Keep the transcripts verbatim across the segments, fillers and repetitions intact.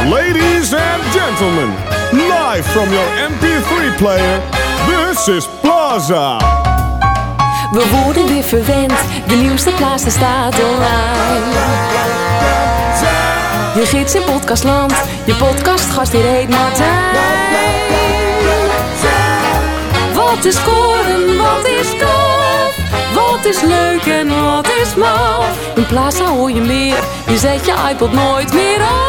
Ladies and gentlemen, live from your M P three player, this is Plaza. We worden weer verwend, de nieuwste Plaza staat online. Je gids in podcastland, je podcastgast hier heet Martijn. Wat is scoren, wat is tof, wat is leuk en wat is maf. In Plaza hoor je meer, je zet je iPod nooit meer af.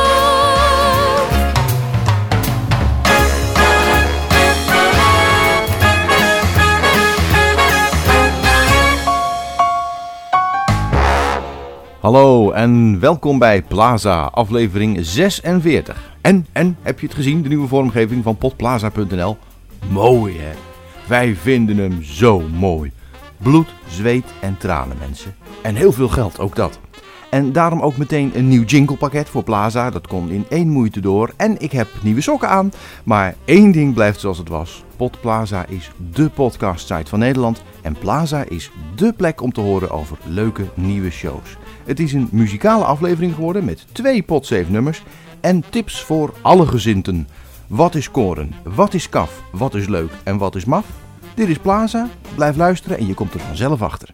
Hallo en welkom bij Plaza, aflevering zesenveertig. En, en, heb je het gezien, de nieuwe vormgeving van podplaza punt n l? Mooi hè? Wij vinden hem zo mooi. Bloed, zweet en tranen mensen. En heel veel geld, ook dat. En daarom ook meteen een nieuw jinglepakket voor Plaza, dat kon in één moeite door. En ik heb nieuwe sokken aan, maar één ding blijft zoals het was. Podplaza is dé podcastsite van Nederland en Plaza is dé plek om te horen over leuke nieuwe shows. Het is een muzikale aflevering geworden met twee Podsafe nummers en tips voor alle gezinten. Wat is koren? Wat is kaf? Wat is leuk en wat is maf? Dit is Plaza, blijf luisteren en je komt er vanzelf achter.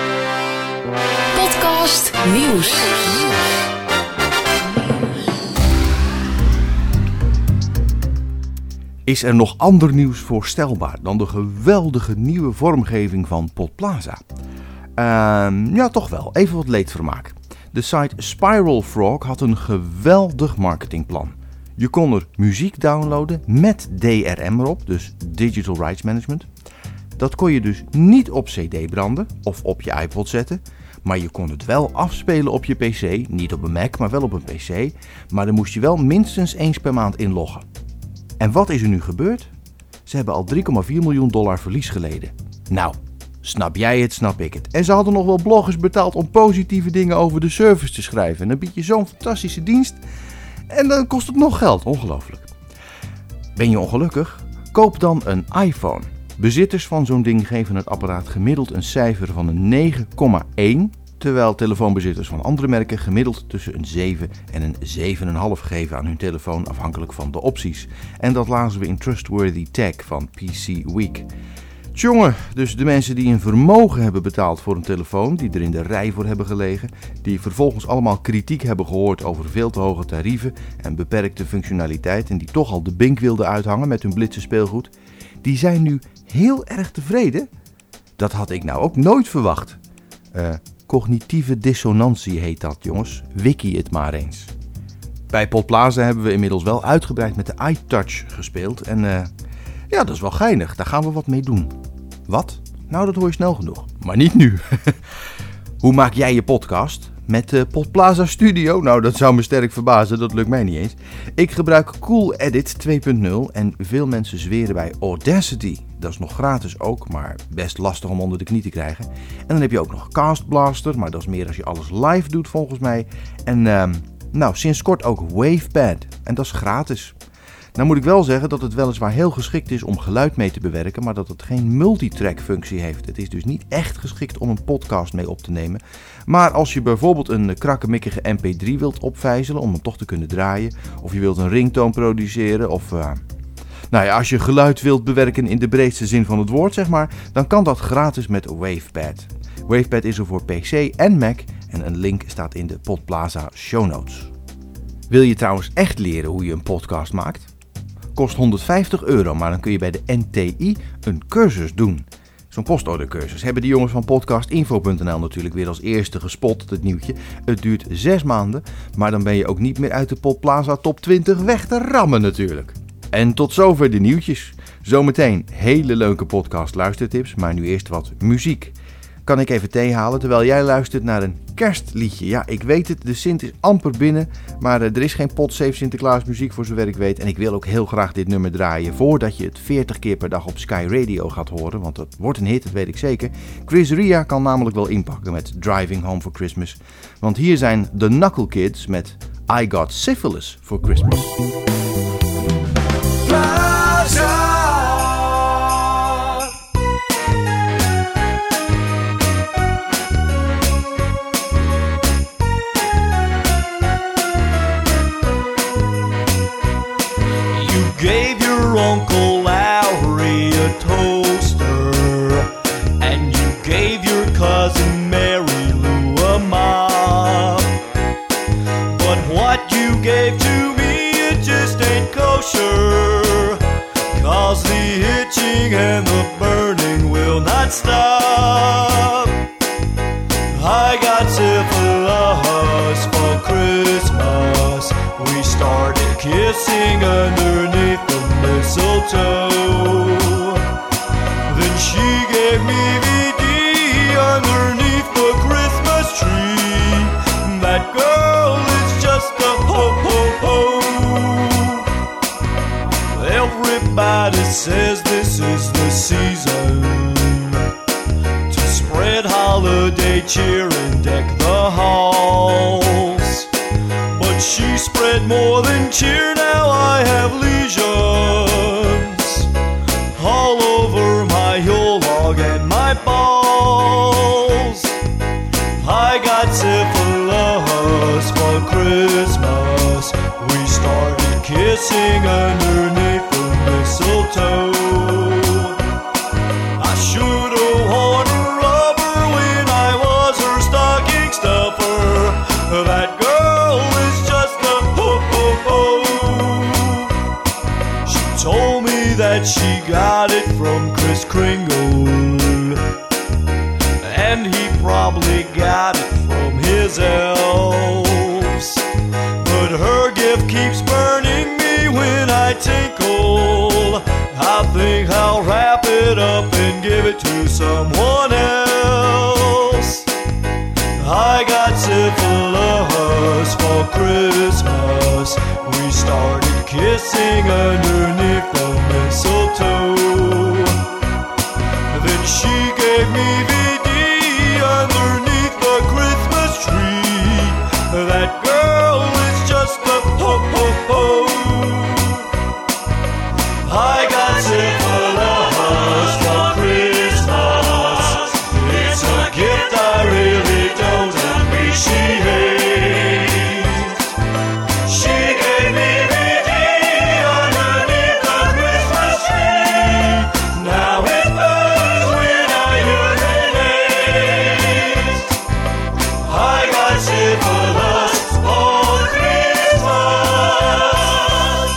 Podcast nieuws. Is er nog ander nieuws voorstelbaar dan de geweldige nieuwe vormgeving van Podplaza? Uh, ja, toch wel. Even wat leedvermaak. De site Spiral Frog had een geweldig marketingplan. Je kon er muziek downloaden met D R M erop, dus Digital Rights Management. Dat kon je dus niet op cd branden of op je iPod zetten, maar je kon het wel afspelen op je pc, niet op een Mac, maar wel op een pc. Maar dan moest je wel minstens eens per maand inloggen. En wat is er nu gebeurd? Ze hebben al drie komma vier miljoen dollar verlies geleden. Nou, snap jij het, snap ik het. En ze hadden nog wel bloggers betaald om positieve dingen over de service te schrijven. En dan bied je zo'n fantastische dienst en dan kost het nog geld. Ongelooflijk. Ben je ongelukkig? Koop dan een iPhone. Bezitters van zo'n ding geven het apparaat gemiddeld een cijfer van een negen komma één, terwijl telefoonbezitters van andere merken gemiddeld tussen een zeven en een zeven komma vijf geven aan hun telefoon afhankelijk van de opties. En dat lazen we in Trustworthy Tech van P C Week. Tjonge, dus de mensen die een vermogen hebben betaald voor een telefoon, die er in de rij voor hebben gelegen, die vervolgens allemaal kritiek hebben gehoord over veel te hoge tarieven en beperkte functionaliteit en die toch al de bink wilden uithangen met hun blitse speelgoed, die zijn nu heel erg tevreden. Dat had ik nou ook nooit verwacht. Uh, cognitieve dissonantie heet dat, jongens. Wiki het maar eens. Bij Podplaza hebben we inmiddels wel uitgebreid met de iTouch gespeeld en uh, ja, dat is wel geinig. Daar gaan we wat mee doen. Wat? Nou, dat hoor je snel genoeg. Maar niet nu. Hoe maak jij je podcast? Met uh, Podplaza Studio? Nou, dat zou me sterk verbazen. Dat lukt mij niet eens. Ik gebruik Cool Edit twee punt nul en veel mensen zweren bij Audacity. Dat is nog gratis ook, maar best lastig om onder de knie te krijgen. En dan heb je ook nog Cast Blaster, maar dat is meer als je alles live doet volgens mij. En uh, nou, sinds kort ook Wavepad. En dat is gratis. Nou moet ik wel zeggen dat het weliswaar heel geschikt is om geluid mee te bewerken, maar dat het geen multitrack functie heeft. Het is dus niet echt geschikt om een podcast mee op te nemen. Maar als je bijvoorbeeld een krakkemikkige M P drie wilt opvijzelen om hem toch te kunnen draaien, of je wilt een ringtoon produceren, of uh, nou ja, als je geluid wilt bewerken in de breedste zin van het woord, zeg maar, dan kan dat gratis met Wavepad. Wavepad is er voor P C en Mac en een link staat in de Podplaza show notes. Wil je trouwens echt leren hoe je een podcast maakt? Kost honderdvijftig euro, maar dan kun je bij de N T I een cursus doen. Zo'n postordercursus hebben die jongens van podcastinfo punt n l natuurlijk weer als eerste gespot, het nieuwtje. Het duurt zes maanden, maar dan ben je ook niet meer uit de Podplaza top twintig weg te rammen natuurlijk. En tot zover de nieuwtjes. Zometeen hele leuke podcast luistertips, maar nu eerst wat muziek. Kan ik even thee halen terwijl jij luistert naar een kerstliedje. Ja, ik weet het, de Sint is amper binnen, maar er is geen Podsafe Sinterklaas muziek voor zover ik weet. En ik wil ook heel graag dit nummer draaien voordat je het veertig keer per dag op Sky Radio gaat horen, want dat wordt een hit, dat weet ik zeker. Chris Ria kan namelijk wel inpakken met Driving Home for Christmas. Want hier zijn de Knuckle Kids met I Got Syphilis for Christmas. Plaza. your Uncle Lowry a toaster, and you gave your cousin Mary Lou a mop. But what you gave to me, it just ain't kosher, 'cause the itching and the burning will not stop. I got syphilis for Christmas. We started kissing underneath the mistletoe. Then she gave me V D underneath the Christmas tree. That girl is just a ho-ho-ho. Everybody says this is the season to spread holiday cheer and deck the halls. But she spread more than cheer, now I have lesions all over my Yule log and my balls. I got syphilis for Christmas. We started kissing underneath the mistletoe. I should've worn a rubber when I was her stocking stuffer. That girl is just a ho-ho-ho. She told me that she got it from Kris Kringle, and he probably got it from his elves. But her gift keeps burning me when I tinkle. I think I'll wrap it up and give it to someone else. I got syphilis for Christmas. We started kissing underneath the mistletoe. Then she gave me V D underneath the Christmas tree. That girl is just a ho-ho-ho. I got syphilis for Christmas. It's a gift I really don't appreciate. She gave me V D underneath the Christmas tree. Now it burns when I urinate. I got syphilis for Christmas.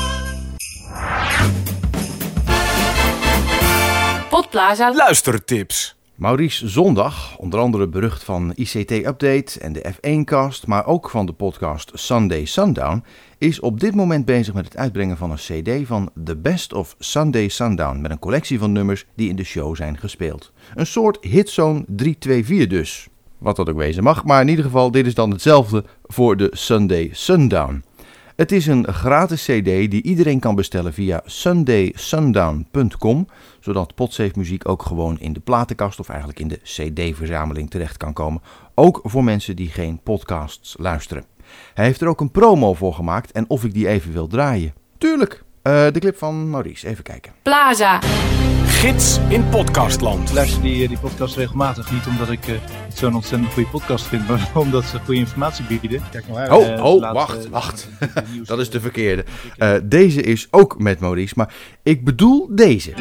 Podplaza Luistertips. Maurice Zondag, onder andere berucht van I C T Update en de F één cast, maar ook van de podcast Sunday Sundown, is op dit moment bezig met het uitbrengen van een cd van The Best of Sunday Sundown, met een collectie van nummers die in de show zijn gespeeld. Een soort hitzone drie twee vier dus. Wat dat ook wezen mag, maar in ieder geval, dit is dan hetzelfde voor de Sunday Sundown. Het is een gratis cd die iedereen kan bestellen via sunday sundown punt com, zodat Podsafe muziek ook gewoon in de platenkast of eigenlijk in de cd-verzameling terecht kan komen. Ook voor mensen die geen podcasts luisteren. Hij heeft er ook een promo voor gemaakt en of ik die even wil draaien. Tuurlijk! Uh, de clip van Maurice, even kijken. Plaza. Gids in podcastland. Ik luister die, die podcast regelmatig. Niet omdat ik uh, het zo'n ontzettend goede podcast vind, maar omdat ze goede informatie bieden. Kijk nou uit. Oh, uh, oh laatste, wacht, uh, wacht. de, de, de Dat is de verkeerde. Uh, deze is ook met Maurice, maar ik bedoel deze.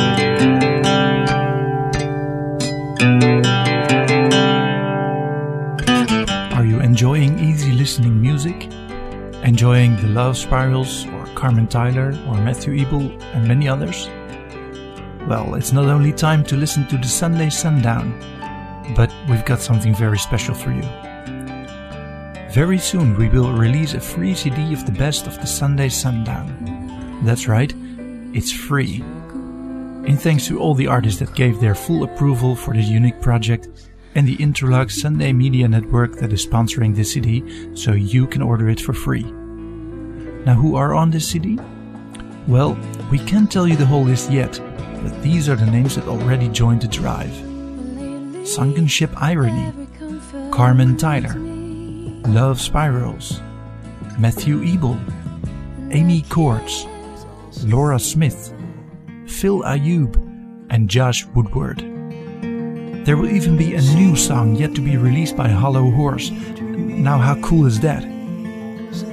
Are you enjoying easy listening music? Enjoying the Love Spirals or Carmen Tyler or Matthew Ebel and many others? Well, it's not only time to listen to the Sunday Sundown, but we've got something very special for you. Very soon we will release a free C D of the best of the Sunday Sundown. That's right, it's free. In thanks to all the artists that gave their full approval for this unique project and the Interlog Sunday Media Network that is sponsoring this C D, so you can order it for free. Now, who are on this C D? Well, we can't tell you the whole list yet, but these are the names that already joined the drive. Sunken Ship Irony, Carmen Tyler, Love Spirals, Matthew Ebel, Amy Courts, Laura Smith, Phil Ayub, and Josh Woodward. There will even be a new song yet to be released by Hollow Horse. Now, how cool is that?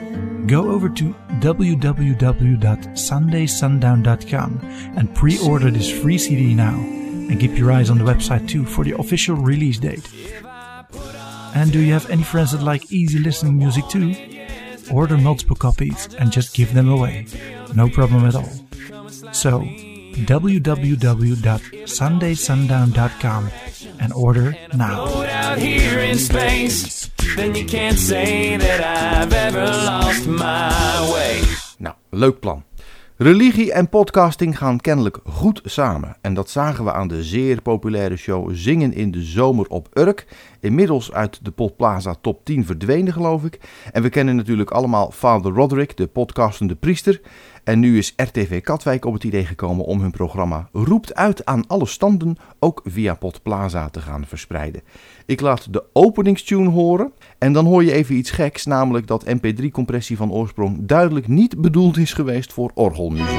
go over to w w w dot sunday sundown dot com and pre-order this free C D now. And keep your eyes on the website too for the official release date. And do you have any friends that like easy listening music too? Order multiple copies and just give them away. No problem at all. So, w w w dot sunday sundown dot com and order now. Out here in space, then you can't say that I've ever lost my way. Nou, leuk plan. Religie en podcasting gaan kennelijk goed samen. En dat zagen we aan de zeer populaire show Zingen in de Zomer op Urk. Inmiddels uit de Podplaza top tien verdwenen, geloof ik. En we kennen natuurlijk allemaal Father Roderick, de podcastende priester. En nu is R T V Katwijk op het idee gekomen om hun programma Roept uit aan alle standen ook via Podplaza te gaan verspreiden. Ik laat de openingstune horen en dan hoor je even iets geks, namelijk dat M P drie compressie van oorsprong duidelijk niet bedoeld is geweest voor orgelmuziek.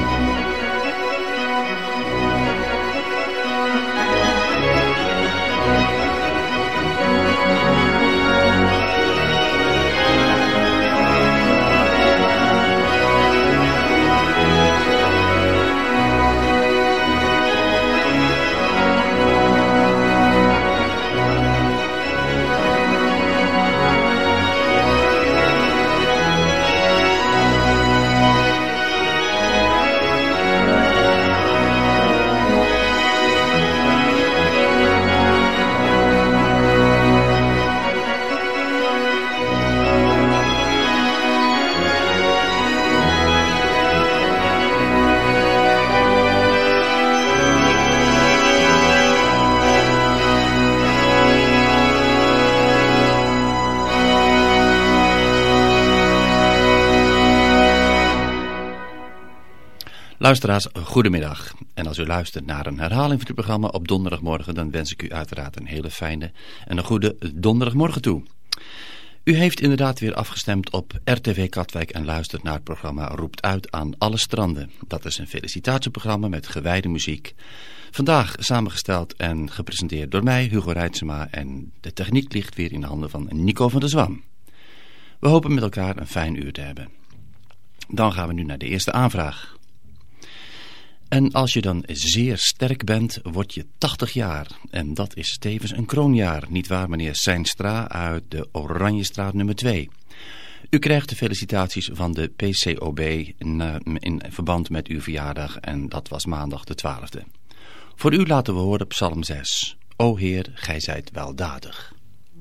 Luisteraars, goedemiddag. En als u luistert naar een herhaling van het programma op donderdagmorgen, dan wens ik u uiteraard een hele fijne en een goede donderdagmorgen toe. U heeft inderdaad weer afgestemd op R T V Katwijk en luistert naar het programma Roept uit aan alle stranden. Dat is een felicitatieprogramma met gewijde muziek. Vandaag samengesteld en gepresenteerd door mij, Hugo Reitsema, en de techniek ligt weer in de handen van Nico van der Zwam. We hopen met elkaar een fijn uur te hebben. Dan gaan we nu naar de eerste aanvraag. En als je dan zeer sterk bent, word je tachtig jaar. En dat is tevens een kroonjaar, nietwaar meneer Seinstra uit de Oranjestraat nummer twee. U krijgt de felicitaties van de P C O B in, in verband met uw verjaardag en dat was maandag de twaalfde. Voor u laten we horen Psalm zes. O Heer, gij zijt weldadig.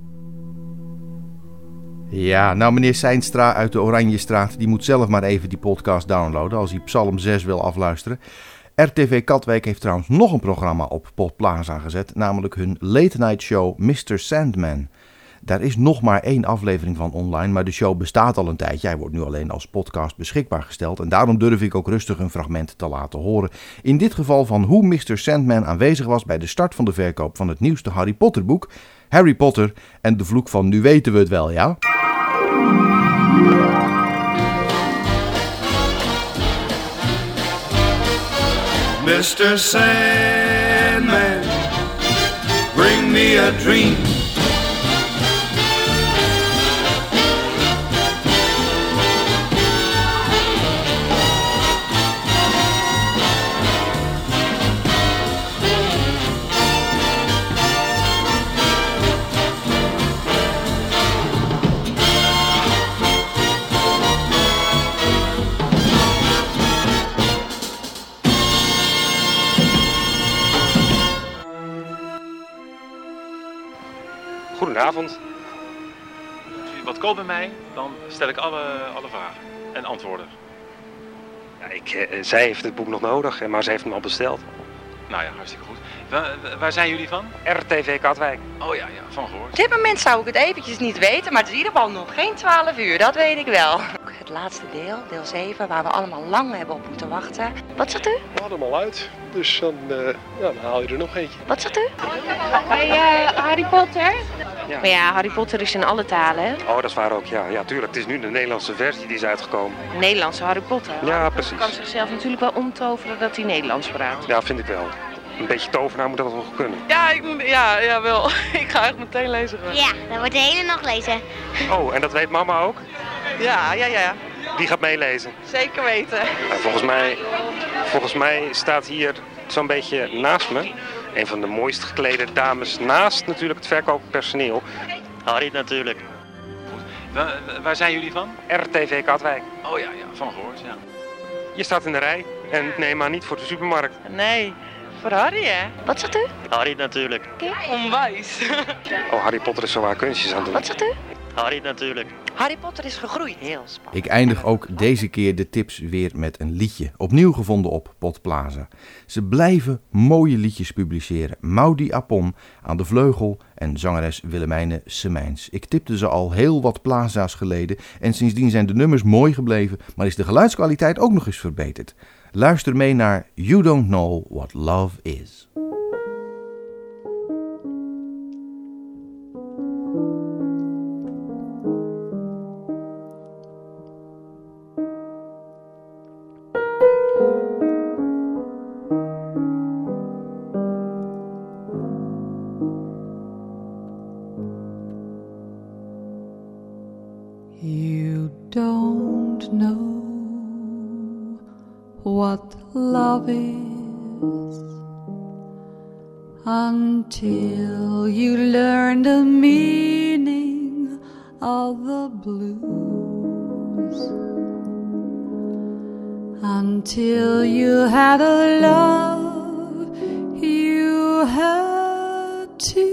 Ja, nou meneer Seinstra uit de Oranjestraat, die moet zelf maar even die podcast downloaden als hij Psalm zes wil afluisteren. R T V Katwijk heeft trouwens nog een programma op Podplaza gezet, namelijk hun late night show mister Sandman. Daar is nog maar één aflevering van online, maar de show bestaat al een tijdje. Hij wordt nu alleen als podcast beschikbaar gesteld en daarom durf ik ook rustig een fragment te laten horen. In dit geval van hoe mister Sandman aanwezig was bij de start van de verkoop van het nieuwste Harry Potter boek, Harry Potter en de vloek van Nu weten we het wel, ja? mister Sandman, bring me a dream. Goedenavond. Als u wat koopt bij mij, dan stel ik alle, alle vragen en antwoorden. Ja, ik, eh, zij heeft het boek nog nodig, maar ze heeft hem al besteld. Nou ja, hartstikke goed. Waar, waar zijn jullie van? R T V Katwijk. Oh ja, ja, van gehoord. Op dit moment zou ik het eventjes niet weten, maar het is in ieder geval nog geen twaalf uur, dat weet ik wel. Het laatste deel, deel zeven, waar we allemaal lang hebben op moeten wachten. Wat zegt u? We hadden hem al uit, dus dan, uh, ja, dan haal je er nog eentje. Wat zegt u? Bij uh, Harry Potter? Ja. Maar ja, Harry Potter is in alle talen, hè? Oh, dat is waar ook, ja. Ja, tuurlijk. Het is nu de Nederlandse versie die is uitgekomen. Nederlandse Harry Potter. Ja, precies. Hij kan zichzelf natuurlijk wel omtoveren dat hij Nederlands praat. Ja, vind ik wel. Een beetje tovenaar moet dat wel kunnen. Ja, ik moet, ja, ja wel. Ik ga echt meteen lezen. Ja, dan wordt de hele nacht lezen. Oh, en dat weet mama ook? Ja, ja, ja. Wie gaat meelezen? Zeker weten. Nou, volgens mij, volgens mij staat hier zo'n beetje naast me een van de mooist geklede dames naast natuurlijk het verkooppersoneel. Harry natuurlijk. Waar, waar zijn jullie van? R T V Katwijk. Oh ja, ja, van gehoord, ja. Je staat in de rij en nee, maar niet voor de supermarkt. Nee, voor Harry hè? Wat zegt u? Harry natuurlijk. Onwijs. Oh, Harry Potter is zo waar kunstjes aan het doen. Wat zegt u? Harry natuurlijk. Harry Potter is gegroeid. Heel spannend. Ik eindig ook deze keer de tips weer met een liedje. Opnieuw gevonden op Podplaza. Ze blijven mooie liedjes publiceren. Maudie Apon aan de vleugel en zangeres Willemijne Semijns. Ik tipte ze al heel wat plaza's geleden en sindsdien zijn de nummers mooi gebleven, maar is de geluidskwaliteit ook nog eens verbeterd. Luister mee naar You Don't Know What Love Is. You don't know what love is until you learn the meaning of the blues, until you had a love you had to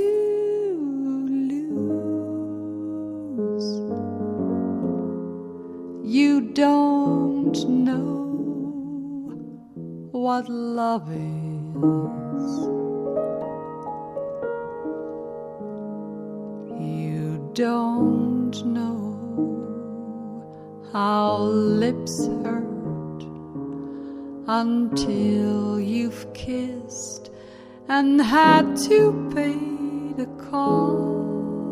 You don't know what love is. You don't know how lips hurt until you've kissed and had to pay the cost.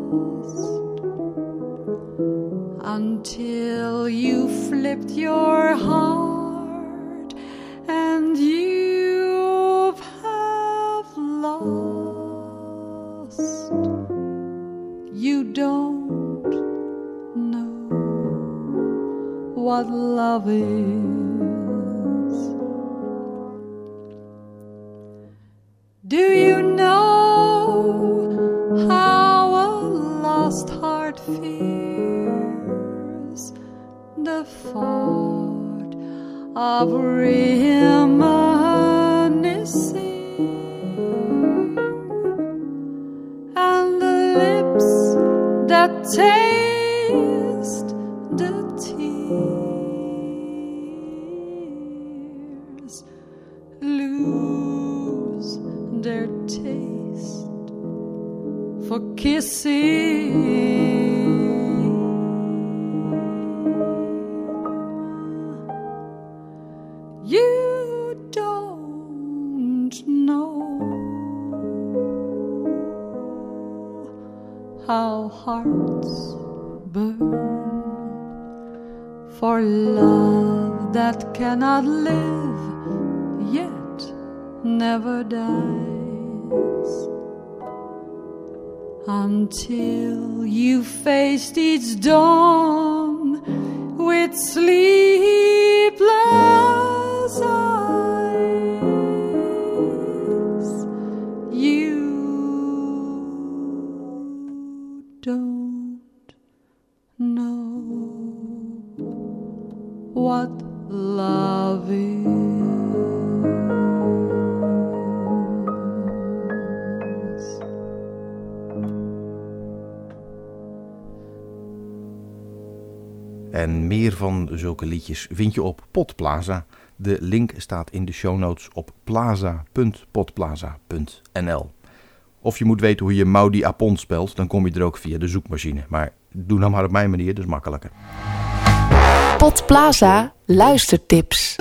Until you flipped your heart and you have lost. You don't know what love is. Do you know how a lost heart feels? The thought of reminiscing and the lips that taste the tears lose their taste for kissing. You don't know how hearts burn for love that cannot live yet never dies, until you faced each dawn with sleepless eyes. You don't know what love is. En meer van zulke liedjes vind je op Podplaza. De link staat in de show notes op plaza punt podplaza punt n l. Of je moet weten hoe je Maudie Apon spelt, dan kom je er ook via de zoekmachine. Maar doe nou maar op mijn manier, dat is makkelijker. Podplaza luistertips.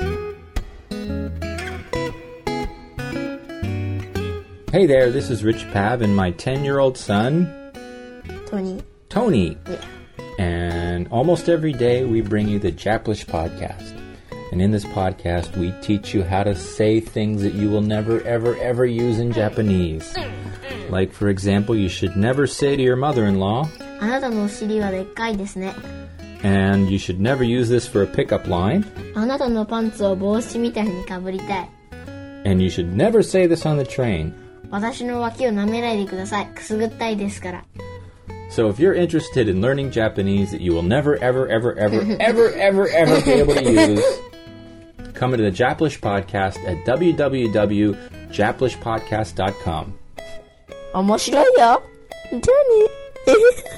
Hey there, this is Rich Pav and my ten-year-old son, Tony. Tony. Yeah. And almost every day we bring you the Japlish podcast. And in this podcast we teach you how to say things that you will never, ever, ever use in Japanese. Like, for example, you should never say to your mother-in-law, あなたのお尻はでっかいですね. And you should never use this for a pickup line. あなたのパンツを帽子みたいにかぶりたい。 And you should never say this on the train. 私の脇を舐めないでください。くすぐったいですから。 So if you're interested in learning Japanese that you will never, ever, ever, ever, ever, ever, ever be able to use, come to the Japlish Podcast at w w w dot japlish podcast dot com. 面白いよ。じゃあね。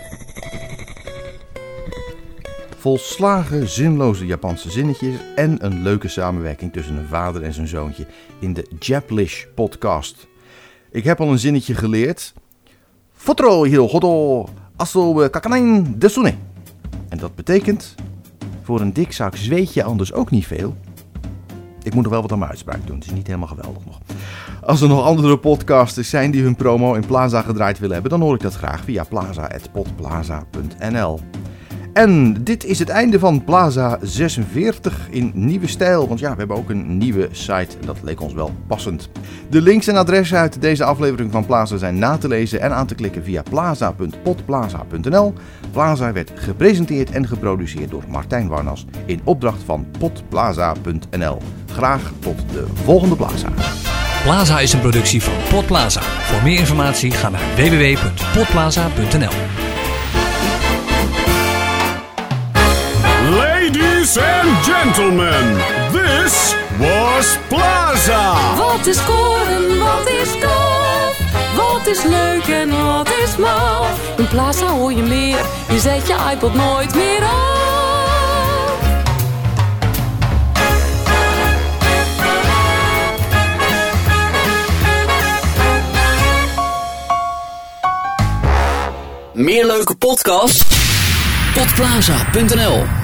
Volslagen zinloze Japanse zinnetjes en een leuke samenwerking tussen een vader en zijn zoontje in de Japlish podcast. Ik heb al een zinnetje geleerd. Fotro hiro hodo asobu kakanen desu ne. En dat betekent, voor een dik zak zweet je anders ook niet veel. Ik moet nog wel wat aan mijn uitspraak doen, het is niet helemaal geweldig nog. Als er nog andere podcasters zijn die hun promo in Plaza gedraaid willen hebben, dan hoor ik dat graag via plaza at podplaza punt n l. En dit is het einde van Plaza zesenveertig in nieuwe stijl. Want ja, we hebben ook een nieuwe site en dat leek ons wel passend. De links en adressen uit deze aflevering van Plaza zijn na te lezen en aan te klikken via plaza punt podplaza punt n l. Plaza werd gepresenteerd en geproduceerd door Martijn Warnas in opdracht van podplaza punt n l. Graag tot de volgende Plaza. Plaza is een productie van Podplaza. Voor meer informatie ga naar w w w punt podplaza punt n l. Ladies and gentlemen, this was Plaza. Wat is koren, wat is kaf? Wat is leuk en wat is maf? In Plaza hoor je meer, je zet je iPod nooit meer af. Meer leuke podcasts? podplaza punt n l